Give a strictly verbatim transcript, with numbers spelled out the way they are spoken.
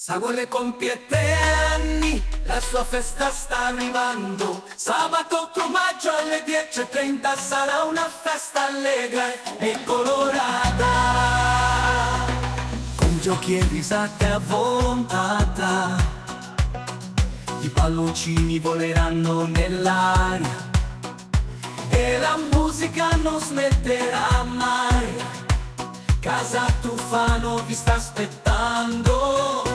Sagole compie tre anni, la sua festa sta arrivando. Sabato otto maggio alle dieci e trenta sarà una festa allegra e colorata, con giochi e risate a volontà. I palloncini voleranno nell'aria e la musica non smetterà mai. Casa Tufano vi sta aspettando.